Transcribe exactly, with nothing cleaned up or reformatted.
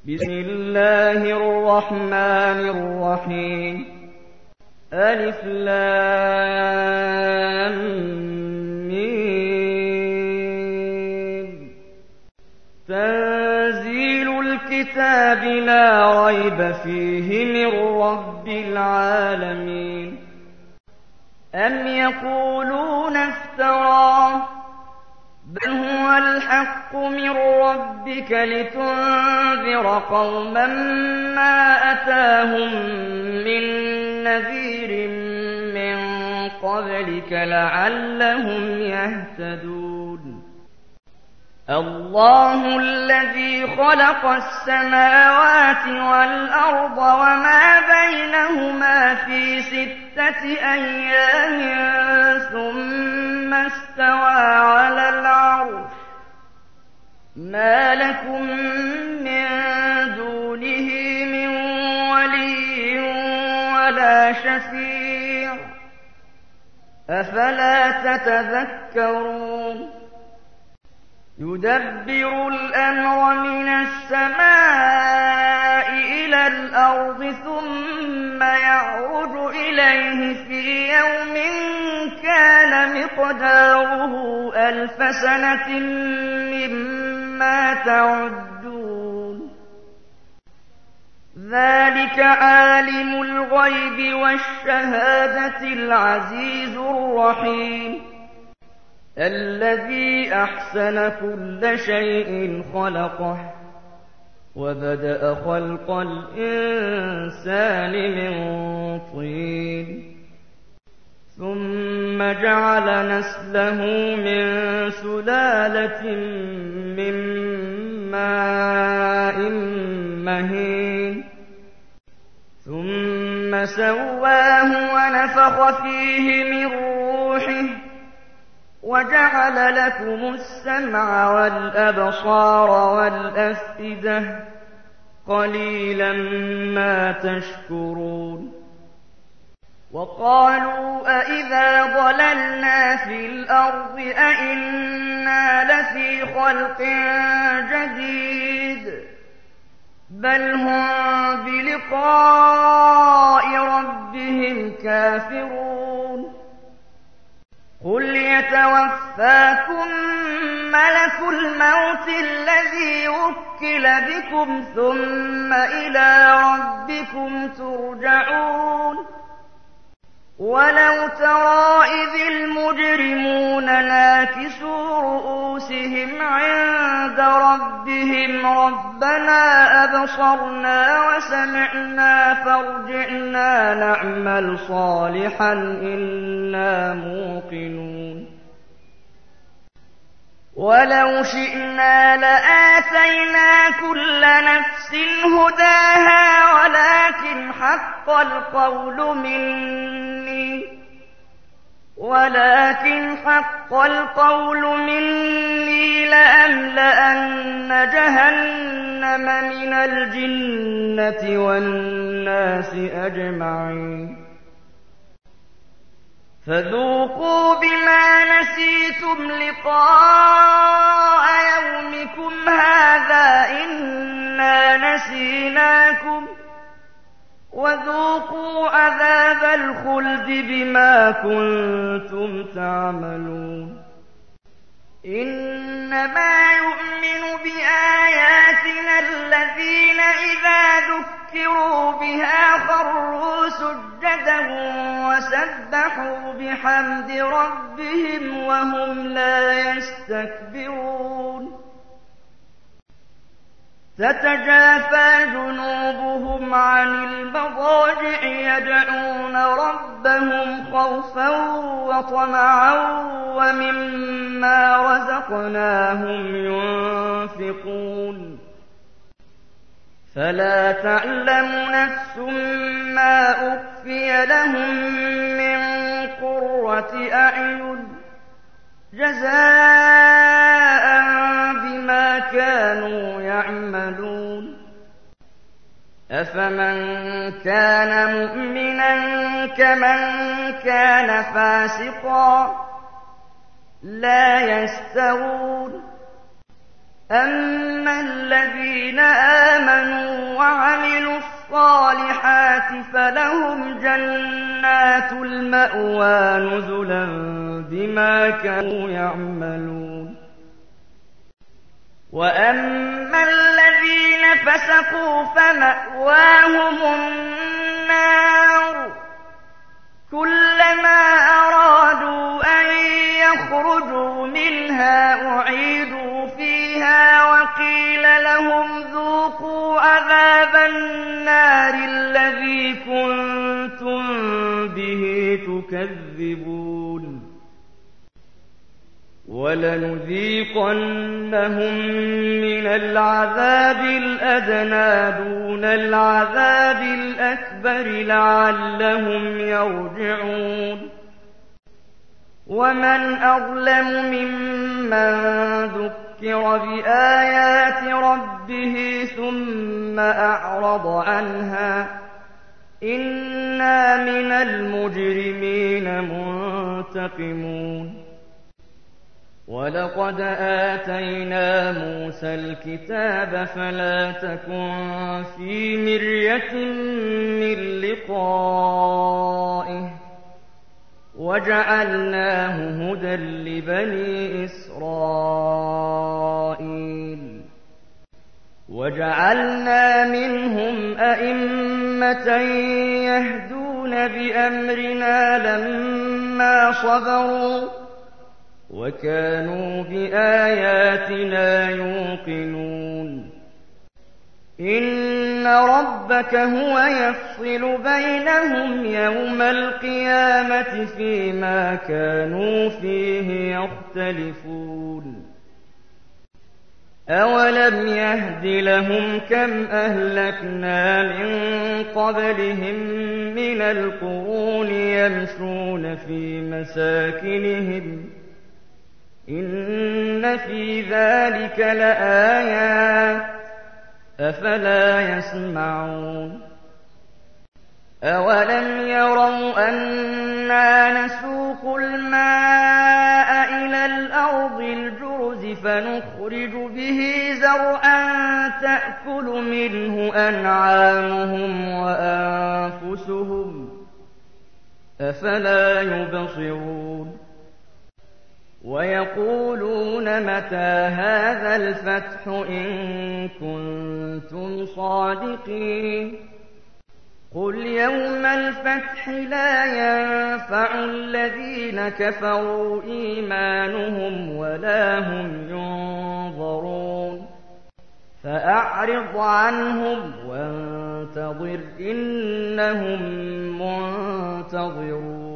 بسم الله الرحمن الرحيم ألف لام ميم تنزيل الكتاب لا ريب فيه من رب العالمين أم يقولون افتراه بل هو الحق من ربك لتنذر قوما ما أتاهم من نذير من قبلك لعلهم يهتدون الله الذي خلق السماوات والأرض وما بينهما في ستة أيام ثم استوى على العرش ما لكم من دونه من ولي ولا شفيع أفلا تتذكرون يدبر الأمر من السماء إلى الأرض ثم يعرج إليه في يوم كان مقداره ألف سنة مما تعدون ذلك عالم الغيب والشهادة العزيز الرحيم الذي أحسن كل شيء خلقه وبدأ خلق الإنسان من طين ثم جعل نسله من سلالة من ماء مهين ثم سواه ونفخ فيه من روحه وجعل لكم السمع والأبصار والأفئدة قليلا ما تشكرون وقالوا أإذا ضللنا في الأرض أإنا لفي خلق جديد بل هم بلقاء ربهم كافرون قل يتوفاكم ملك الموت الذي وكل بكم ثم إلى ربكم ترجعون ولو ترى إذ المجرمون ناكسوا رؤوسهم عند ربهم ربنا أبصرنا وسمعنا فارجعنا نعمل صالحا إنا موقنون ولو شئنا لآتينا كل نفس هداها ولكن حق القول مني ولكن حق القول مني لأملأن جهنم من الجنة والناس أجمعين فذوقوا بما نسيتم لقاء يومكم هذا إنا نسيناكم وذوقوا عذاب الخلد بما كنتم تعملون إنما يؤمن بآياتنا الذين إذا ذكروا بها خروا سجدا وسبحوا بحمد ربهم وهم لا يستكبرون تتجافى جنوبهم عن المضاجع يدعون ربهم خوفا وطمعا ومما رزقناهم ينفقون فلا تعلم نفس ما أخفي لهم من قرة أعين جزاء بما كانوا يعملون أفمن كان مؤمنا كمن كان فاسقا لا يستوون أما الذين آمنوا الصالحات فلهم جنات المأوى نزلا بما كانوا يعملون وأما الذين فسقوا فمأواهم النار كلما أرادوا أن يخرجوا منها أعيدوا فيها وقيل لهم ذوقوا عذاب النار الذي كنتم به تكذبون ولنذيقنهم من العذاب الأدنى دون العذاب الأكبر لعلهم يرجعون ومن أظلم ممن ذكر بآيات ربه ثم أعرض عنها إنا من المجرمين منتقمون ولقد آتينا موسى الكتاب فلا تكن في مرية من لقائه وجعلناه هدى لبني إسرائيل وجعلنا منهم أئمة يهدون بأمرنا لما صبروا وكانوا بآياتنا يوقنون إن ربك هو يفصل بينهم يوم القيامة فيما كانوا فيه يختلفون أولم يهد لهم كم أهلكنا من قبلهم من القرون يمشون في مساكنهم إن في ذلك لآيات أفلا يسمعون أولم يروا أنا نسوق الماء إلى الأرض الجرز فنخرج به زرعا تأكل منه أنعامهم وأنفسهم أفلا يبصرون ويقولون متى هذا الفتح إن كنتم صادقين قل يوم الفتح لا ينفع الذين كفروا إيمانهم ولا هم ينظرون فأعرض عنهم وانتظر إنهم منتظرون